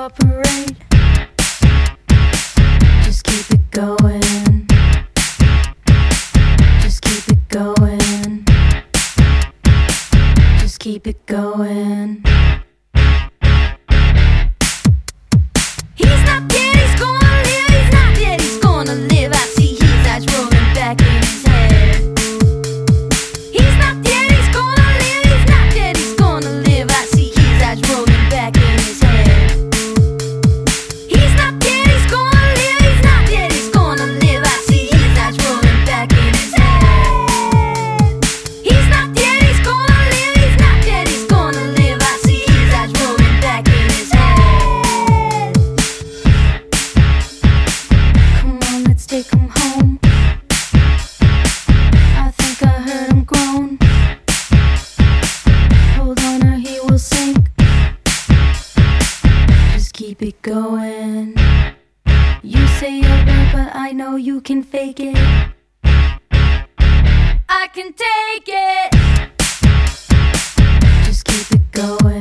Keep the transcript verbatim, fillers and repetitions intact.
cooperate. Just keep it going. Just keep it going. Just keep it going. He's not dead, he's gonna live. He's not dead, he's gonna live. I see his eyes rolling back in his head. He's not dead, he's gonna live. He's not dead, he's gonna live. I see his eyes rolling back in his head. He's not dead, he's gonna live. He's not dead, he's gonna live. I see his eyes rolling back in his head. He's not dead, he's gonna live. He's not dead, he's gonna live. I see his eyes rolling back in his head. Come on, let's take him home. I think I heard him groan. Hold on or he will sink. Just keep it going. You say you're bad, but I know you can fake it. I can take it. Just keep it going.